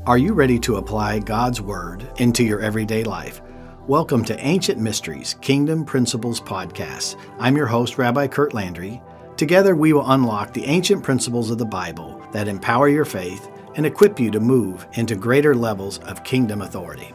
Are you ready to apply God's Word into your everyday life? Welcome to Ancient Mysteries Kingdom Principles Podcast. I'm your host, Rabbi Kurt Landry. Together, we will unlock the ancient principles of the Bible that empower your faith and equip you to move into greater levels of kingdom authority.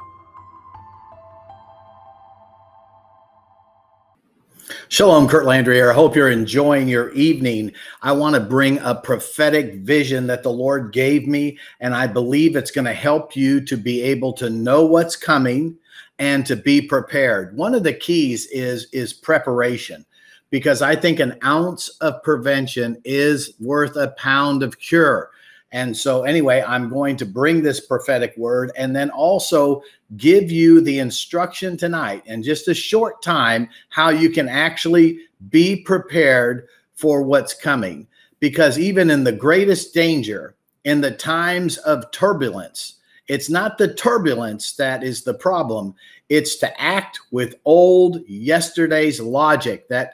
Shalom, Kurt Landry here. I hope you're enjoying your evening. I want to bring a prophetic vision that the Lord gave me, and I believe it's going to help you to be able to know what's coming and to be prepared. One of the keys is preparation, because I think an ounce of prevention is worth a pound of cure. And so anyway, I'm going to bring this prophetic word and then also give you the instruction tonight in just a short time how you can actually be prepared for what's coming. Because even in the greatest danger, in the times of turbulence, it's not the turbulence that is the problem. It's to act with old yesterday's logic that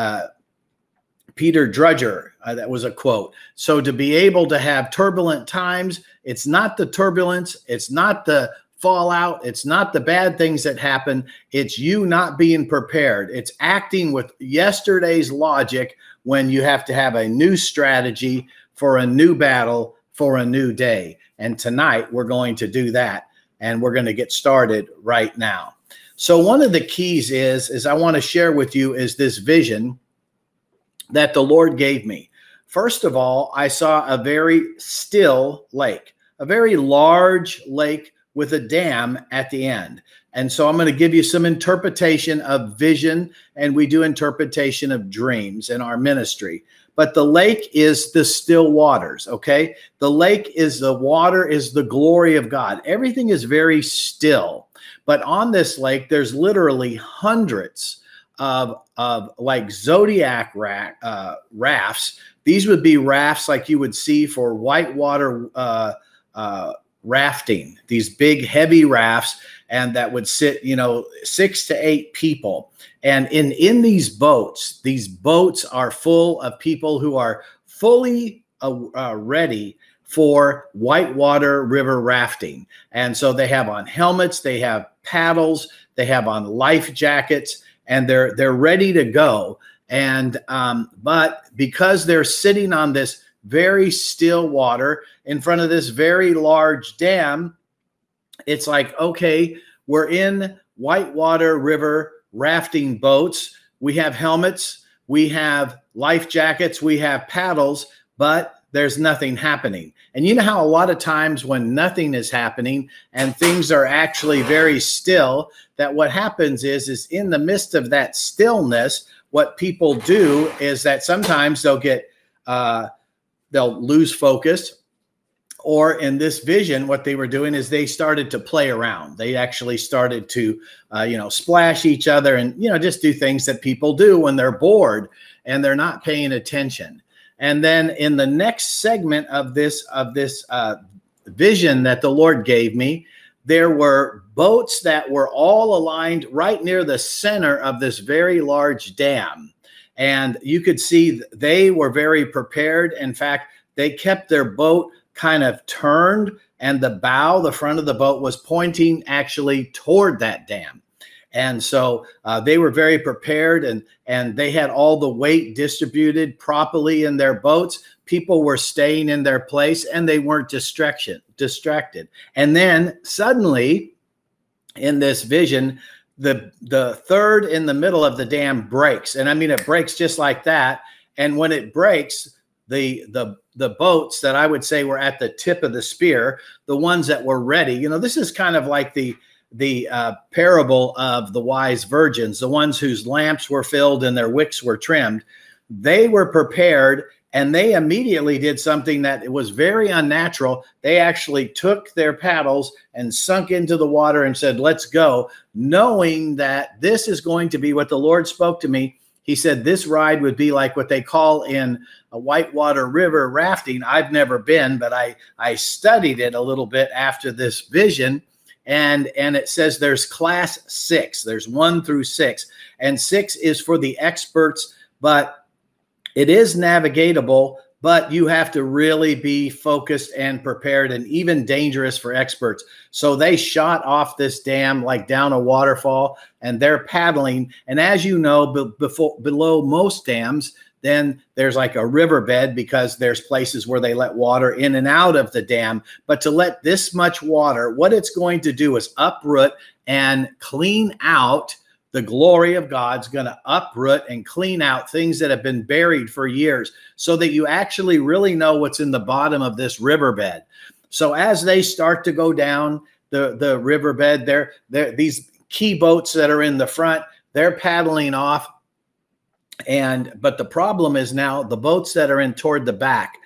Peter Drudger, that was a quote. So to be able to have turbulent times, it's not the turbulence, it's not the fallout, it's not the bad things that happen, it's you not being prepared. It's acting with yesterday's logic when you have to have a new strategy for a new battle, for a new day. And tonight we're going to do that, and we're going to get started right now. So one of the keys is I want to share with you is this vision that the Lord gave me. First of all, I saw a very still lake, a very large lake with a dam at the end. And so I'm going to give you some interpretation of vision, and we do interpretation of dreams in our ministry. But the lake is the still waters, okay? The lake is the water, is the glory of God. Everything is very still. But on this lake, there's literally hundreds of like zodiac rafts. These would be rafts like you would see for whitewater rafting, these big heavy rafts, and that would sit 6 to 8 people. And in these boats are full of people who are fully ready for whitewater river rafting. And so they have on helmets, they have paddles, they have on life jackets, and they're ready to go. And but because they're sitting on this very still water in front of this very large dam, it's like, okay, we're in whitewater river rafting boats. We have helmets, we have life jackets, we have paddles, but there's nothing happening. And you know how a lot of times when nothing is happening and things are actually very still, that what happens is in the midst of that stillness, what people do is that sometimes they'll lose focus. Or in this vision, what they were doing is they started to play around. They actually started to, splash each other and, just do things that people do when they're bored and they're not paying attention. And then in the next segment of this vision that the Lord gave me, there were boats that were all aligned right near the center of this very large dam. And you could see they were very prepared. In fact, they kept their boat kind of turned, and the front of the boat was pointing actually toward that dam. And so they were very prepared, and they had all the weight distributed properly in their boats. People were staying in their place, and they weren't distracted. And then suddenly in this vision, the third in the middle of the dam breaks. And I mean, it breaks just like that. And when it breaks, the boats that I would say were at the tip of the spear, the ones that were ready, this is kind of like the parable of the wise virgins, the ones whose lamps were filled and their wicks were trimmed. They were prepared, and they immediately did something that was very unnatural. They actually took their paddles and sunk into the water and said, "Let's go," knowing that this is going to be what the Lord spoke to me. He said this ride would be like what they call in a whitewater river rafting. I've never been, but I studied it a little bit after this vision. And it says there's class 6. There's 1 through 6. And 6 is for the experts, but it is navigatable. but you have to really be focused and prepared, and even dangerous for experts. So they shot off this dam like down a waterfall, and they're paddling. And as you know, below most dams, then there's like a riverbed, because there's places where they let water in and out of the dam. But to let this much water, what it's going to do is uproot and clean out. The glory of God's going to uproot and clean out things that have been buried for years, so that you actually really know what's in the bottom of this riverbed. So as they start to go down the riverbed, these key boats that are in the front, they're paddling off. But the problem is now the boats that are in toward the back,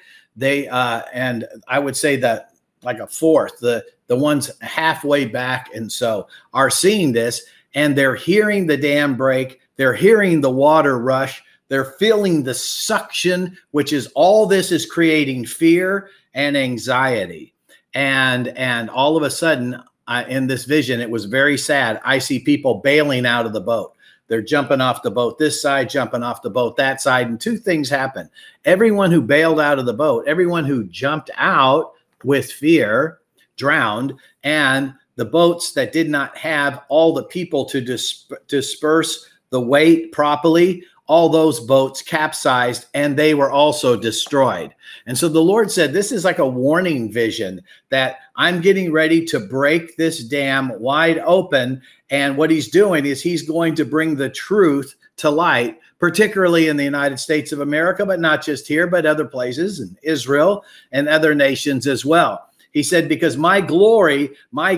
and I would say that like a fourth, the ones halfway back, and so are seeing this. And they're hearing the dam break. They're hearing the water rush. They're feeling the suction, which is all this is creating fear and anxiety. And all of a sudden, in this vision, it was very sad. I see people bailing out of the boat. They're jumping off the boat this side, jumping off the boat that side. And two things happen. Everyone who bailed out of the boat, everyone who jumped out with fear, drowned. And the boats that did not have all the people to disperse the weight properly, all those boats capsized, and they were also destroyed. And so the Lord said, this is like a warning vision that I'm getting ready to break this dam wide open. And what he's doing is he's going to bring the truth to light, particularly in the United States of America, but not just here, but other places, in Israel and other nations as well. He said, because my glory,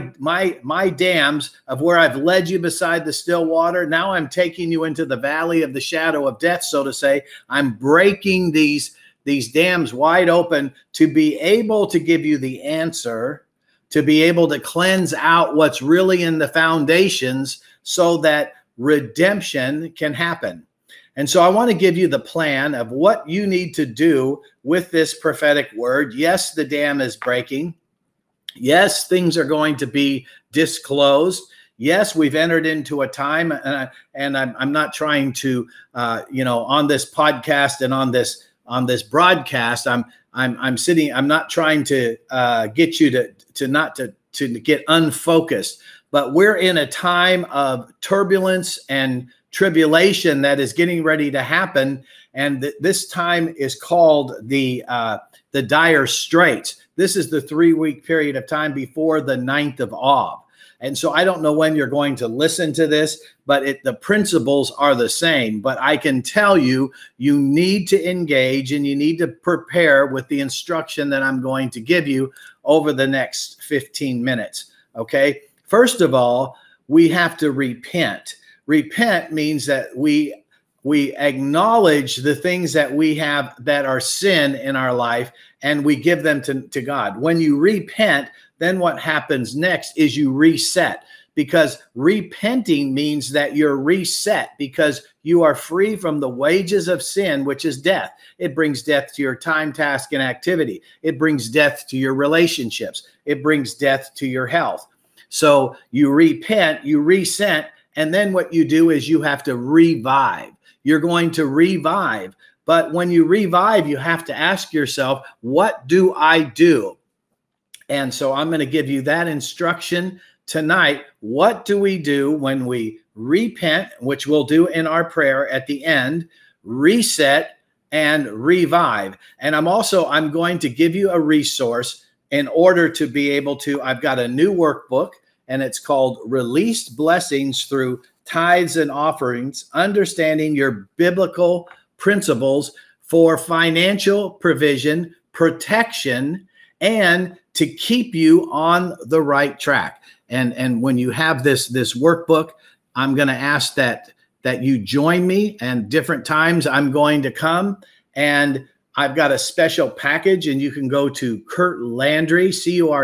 my dams of where I've led you beside the still water, now I'm taking you into the valley of the shadow of death, so to say. I'm breaking these dams wide open to be able to give you the answer, to be able to cleanse out what's really in the foundations, so that redemption can happen. And so I want to give you the plan of what you need to do with this prophetic word. Yes, the dam is breaking. Yes, things are going to be disclosed. Yes, we've entered into a time, and I'm not trying to, on this podcast and on this broadcast, I'm sitting. I'm not trying to get you to get unfocused, but we're in a time of turbulence and tribulation that is getting ready to happen, and this time is called the dire straits. This is the 3-week period of time before the 9th of Av. And so I don't know when you're going to listen to this, but the principles are the same. But I can tell you, you need to engage and you need to prepare with the instruction that I'm going to give you over the next 15 minutes. Okay. First of all, we have to repent. Repent means that we acknowledge the things that we have that are sin in our life, and we give them to God. When you repent, then what happens next is you reset, because repenting means that you're reset, because you are free from the wages of sin, which is death. It brings death to your time, task, and activity. It brings death to your relationships. It brings death to your health. So you repent, you reset, and then what you do is you have to revive. You're going to revive. But when you revive, you have to ask yourself, what do I do? And so I'm going to give you that instruction tonight. What do we do when we repent, which we'll do in our prayer at the end, reset, and revive? And I'm going to give you a resource in order to be able to, I've got a new workbook, and it's called Released Blessings Through Tithes and Offerings, Understanding Your Biblical Principles for Financial Provision, Protection, and to keep you on the right track. And when you have this workbook, I'm going to ask that you join me, and different times I'm going to come, and I've got a special package, and you can go to Kurt Landry,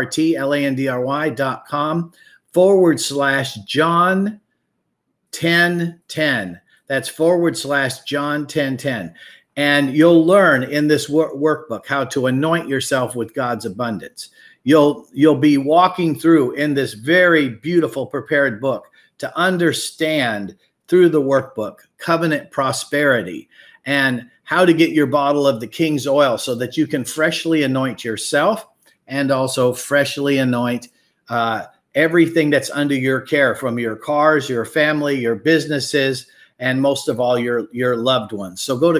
CurtLandry.com/John 10:10. That's /John 10:10. And you'll learn in this workbook how to anoint yourself with God's abundance. You'll be walking through in this very beautiful prepared book to understand through the workbook covenant prosperity and how to get your bottle of the King's oil so that you can freshly anoint yourself and also freshly anoint everything that's under your care, from your cars, your family, your businesses, and most of all, your loved ones. So go to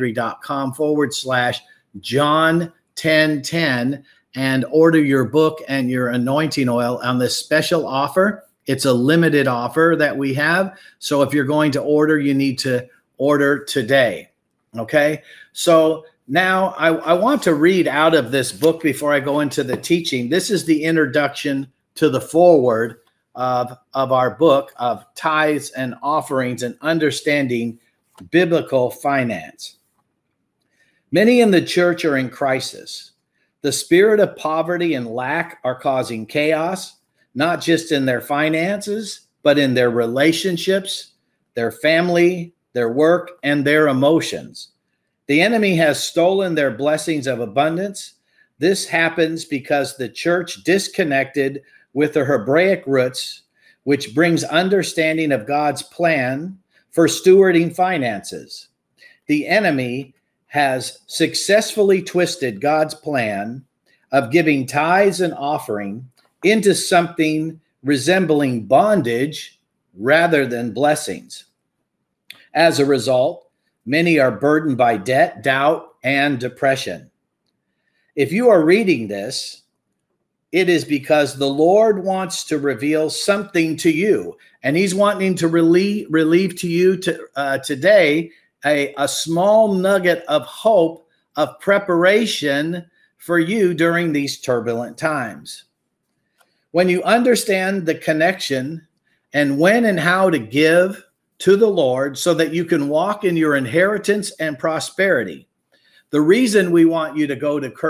kurtlandry.com/John1010 and order your book and your anointing oil on this special offer. It's a limited offer that we have. So if you're going to order, you need to order today. Okay. So now I want to read out of this book before I go into the teaching. This is the introduction to the foreword of our book of tithes and offerings and understanding biblical finance. Many in the church are in crisis. The spirit of poverty and lack are causing chaos, not just in their finances, but in their relationships, their family, their work, and their emotions. The enemy has stolen their blessings of abundance. This happens because the church disconnected with the Hebraic roots, which brings understanding of God's plan for stewarding finances. The enemy has successfully twisted God's plan of giving tithes and offering into something resembling bondage rather than blessings. As a result, many are burdened by debt, doubt, and depression. If you are reading this, it is because the Lord wants to reveal something to you, and he's wanting to relieve to you today a small nugget of hope, of preparation for you during these turbulent times. When you understand the connection and when and how to give to the Lord so that you can walk in your inheritance and prosperity. The reason we want you to go to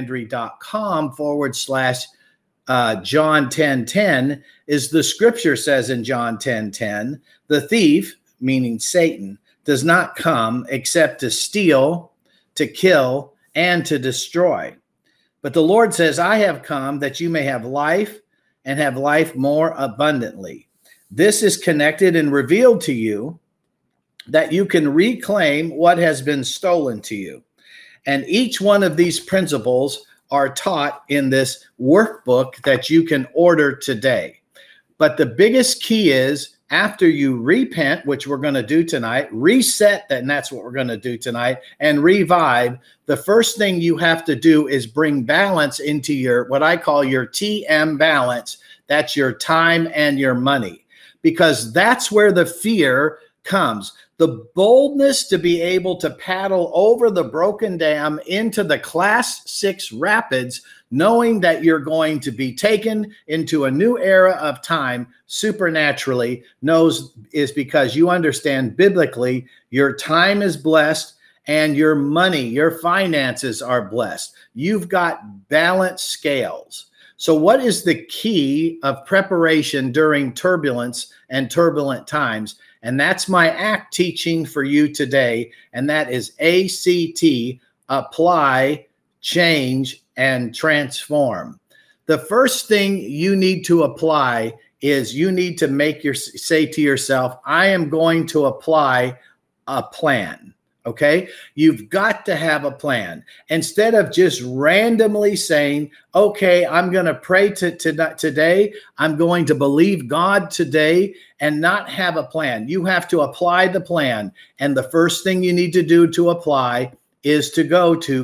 kurtlandry.com/John1010 is the scripture says in John 10:10, the thief, meaning Satan, does not come except to steal, to kill, and to destroy. But the Lord says, I have come that you may have life and have life more abundantly. This is connected and revealed to you that you can reclaim what has been stolen to you. And each one of these principles are taught in this workbook that you can order today. But the biggest key is after you repent, which we're going to do tonight, reset, and that's what we're going to do tonight, and revive, the first thing you have to do is bring balance into your, what I call your TM balance. That's your time and your money, because that's where the fear comes. The boldness to be able to paddle over the broken dam into the Class 6 rapids, knowing that you're going to be taken into a new era of time supernaturally, is because you understand biblically your time is blessed and your money, your finances are blessed. You've got balanced scales. So what is the key of preparation during turbulence and turbulent times? And that's my ACT teaching for you today. And that is ACT, apply, change, and transform. The first thing you need to apply is you need to say to yourself, I am going to apply a plan. Okay, you've got to have a plan instead of just randomly saying, okay, I'm going to pray today. I'm going to believe God today and not have a plan. You have to apply the plan. And the first thing you need to do to apply is to go to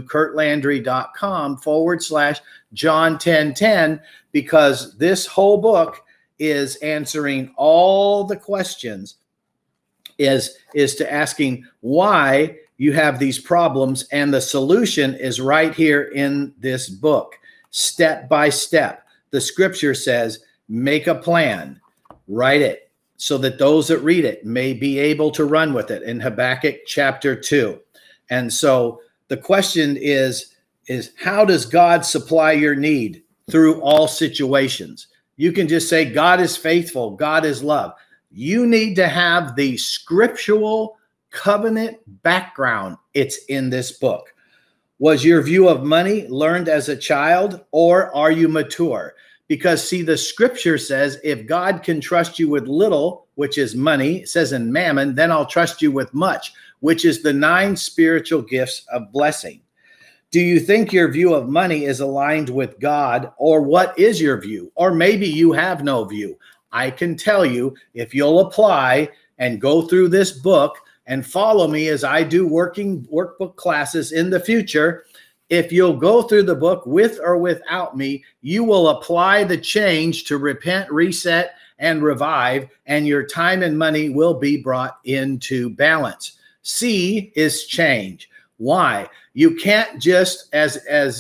kurtlandry.com/John1010, because this whole book is answering all the questions, is to asking why you have these problems, and the solution is right here in this book, step by step. The scripture says, make a plan, write it, so that those that read it may be able to run with it, in Habakkuk chapter 2. And so the question is how does God supply your need through all situations? You can just say, God is faithful, God is love. You need to have the scriptural covenant background. It's in this book. Was your view of money learned as a child, or are you mature? Because see, the scripture says, if God can trust you with little, which is money, it says in Mammon, then I'll trust you with much. which is the 9 spiritual gifts of blessing. Do you think your view of money is aligned with God, or what is your view? Or maybe you have no view. I can tell you, if you'll apply and go through this book and follow me as I do workbook classes in the future, if you'll go through the book with or without me, you will apply the change to repent, reset, and revive, and your time and money will be brought into balance. C is change. Why? You can't just, as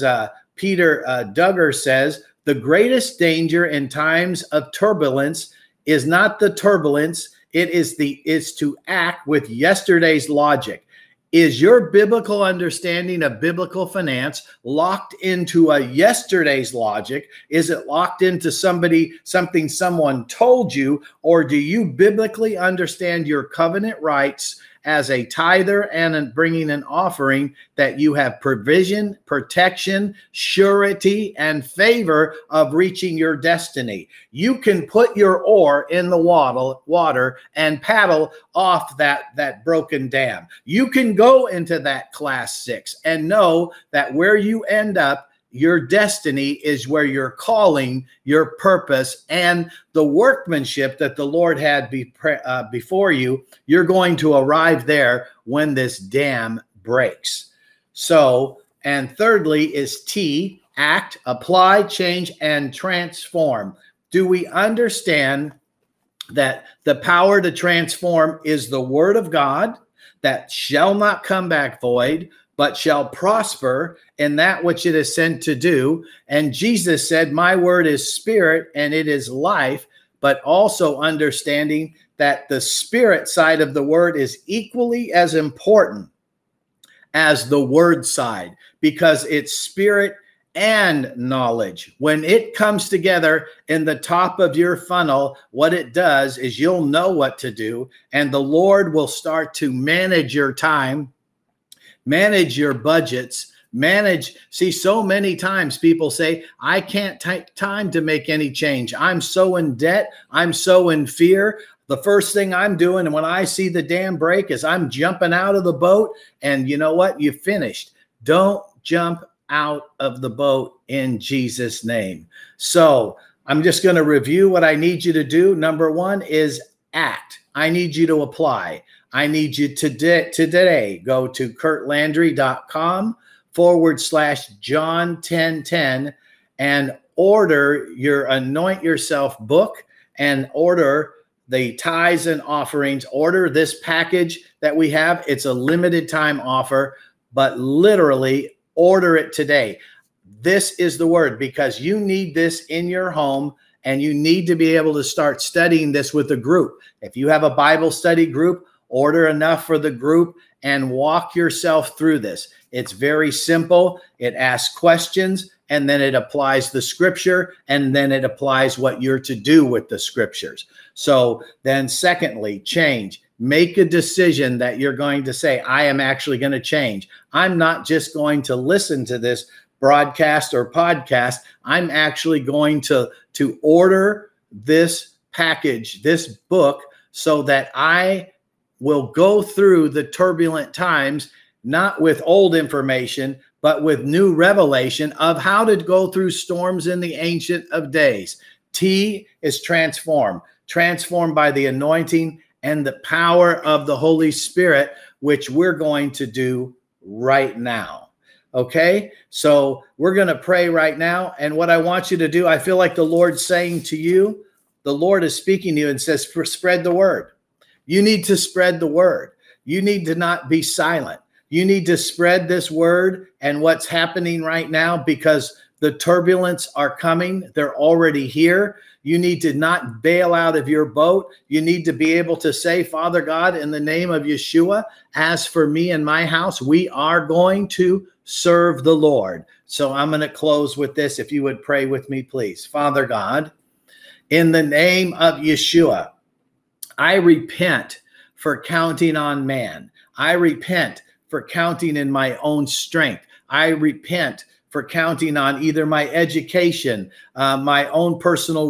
Peter Duggar says, the greatest danger in times of turbulence is not the turbulence, is to act with yesterday's logic. Is your biblical understanding of biblical finance locked into a yesterday's logic? Is it locked into something someone told you? Or do you biblically understand your covenant rights as a tither and bringing an offering, that you have provision, protection, surety, and favor of reaching your destiny? You can put your oar in the water and paddle off that broken dam. You can go into that class 6 and know that where you end up, your destiny is where your calling, your purpose, and the workmanship that the Lord had before you, you're going to arrive there when this dam breaks. So, and thirdly is T, act, apply, change, and transform. Do we understand that the power to transform is the word of God that shall not come back void, but shall prosper in that which it is sent to do? And Jesus said, my word is spirit and it is life, but also understanding that the spirit side of the word is equally as important as the word side, because it's spirit and knowledge. When it comes together in the top of your funnel, what it does is you'll know what to do, and the Lord will start to manage your time, manage your budgets, see, so many times people say, I can't take time to make any change. I'm so in debt. I'm so in fear. The first thing I'm doing, and when I see the dam break, is I'm jumping out of the boat. And you know what? You finished. Don't jump out of the boat in Jesus' name. So I'm just going to review what I need you to do. Number 1 is act. I need you to apply. I need you today go to kurtlandry.com/John1010 and order your Anoint Yourself book, and order the tithes and offerings. Order this package that we have. It's a limited time offer, but literally order it today. This is the word, because you need this in your home, and you need to be able to start studying this with a group. If you have a Bible study group, order enough for the group and walk yourself through this. It's very simple. It asks questions, and then it applies the scripture, and then it applies what you're to do with the scriptures. So then secondly, change. Make a decision that you're going to say, I am actually going to change. I'm not just going to listen to this broadcast or podcast. I'm actually going to order this package, this book, so that I will go through the turbulent times, not with old information, but with new revelation of how to go through storms in the Ancient of Days. T is transform. Transformed by the anointing and the power of the Holy Spirit, which we're going to do right now. Okay, so we're going to pray right now. And what I want you to do, I feel like the Lord's saying to you, the Lord is speaking to you and says, spread the word. You need to spread the word. You need to not be silent. You need to spread this word and what's happening right now, because the turbulence are coming. They're already here. You need to not bail out of your boat. You need to be able to say, Father God, in the name of Yeshua, as for me and my house, we are going to serve the Lord. So I'm going to close with this. If you would pray with me, please. Father God, in the name of Yeshua, I repent for counting on man. I repent for counting in my own strength. I repent for counting on either my education, my own personal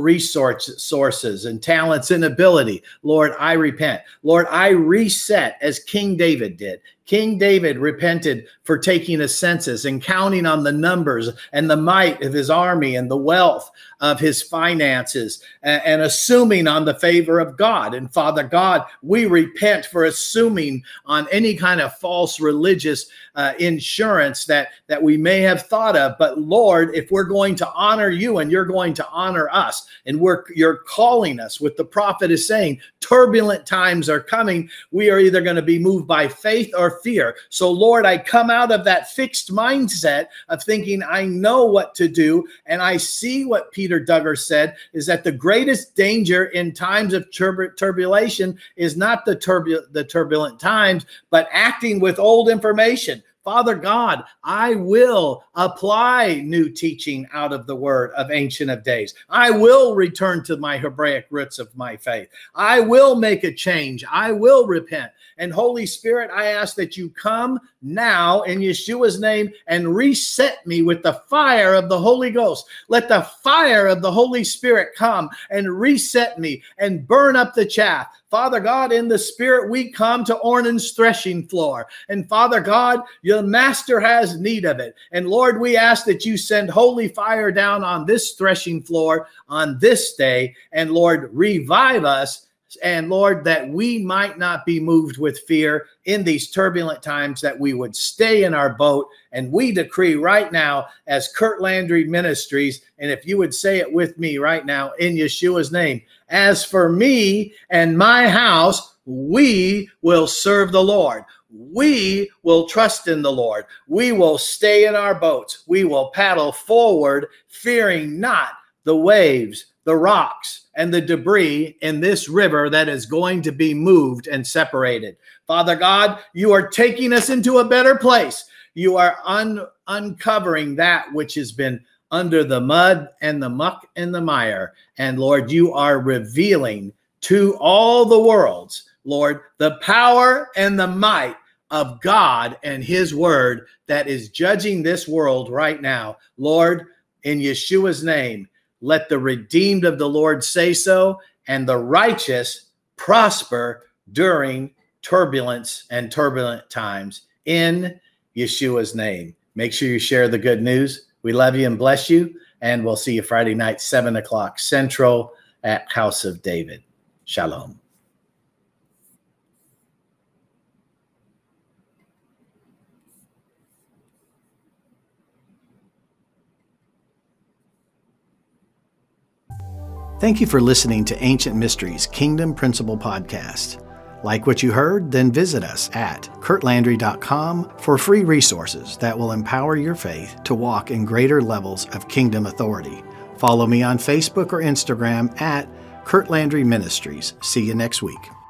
sources and talents and ability. Lord, I repent. Lord, I reset as King David did. King David repented for taking a census and counting on the numbers and the might of his army and the wealth of his finances and assuming on the favor of God. And Father God, we repent for assuming on any kind of false religious insurance that we may have thought of. But Lord, if we're going to honor you and you're going to honor us, and you're calling us, what the prophet is saying, turbulent times are coming. We are either going to be moved by faith or fear. So Lord, I come out of that fixed mindset of thinking I know what to do. And I see what Peter Duggar said is that the greatest danger in times of turbulation is not the turbulent times, but acting with old information. Father God, I will apply new teaching out of the word of Ancient of Days. I will return to my Hebraic roots of my faith. I will make a change. I will repent. And Holy Spirit, I ask that you come now in Yeshua's name and reset me with the fire of the Holy Ghost. Let the fire of the Holy Spirit come and reset me and burn up the chaff. Father God, in the Spirit, we come to Ornan's threshing floor. And Father God, your master has need of it. And Lord, we ask that you send holy fire down on this threshing floor on this day. And Lord, revive us. And Lord, that we might not be moved with fear in these turbulent times, that we would stay in our boat. And we decree right now as Kurt Landry Ministries, and if you would say it with me right now in Yeshua's name, as for me and my house, we will serve the Lord. We will trust in the Lord. We will stay in our boats. We will paddle forward, fearing not the waves, the rocks, and the debris in this river that is going to be moved and separated. Father God, you are taking us into a better place. You are uncovering that which has been under the mud and the muck and the mire. And Lord, you are revealing to all the worlds, Lord, the power and the might of God and his word that is judging this world right now. Lord, in Yeshua's name, let the redeemed of the Lord say so, and the righteous prosper during turbulence and turbulent times in Yeshua's name. Make sure you share the good news. We love you and bless you, and we'll see you Friday night, 7 o'clock Central at House of David. Shalom. Thank you for listening to Ancient Mysteries Kingdom Principle Podcast. Like what you heard? Then visit us at kurtlandry.com for free resources that will empower your faith to walk in greater levels of kingdom authority. Follow me on Facebook or Instagram at Kurt Landry Ministries. See you next week.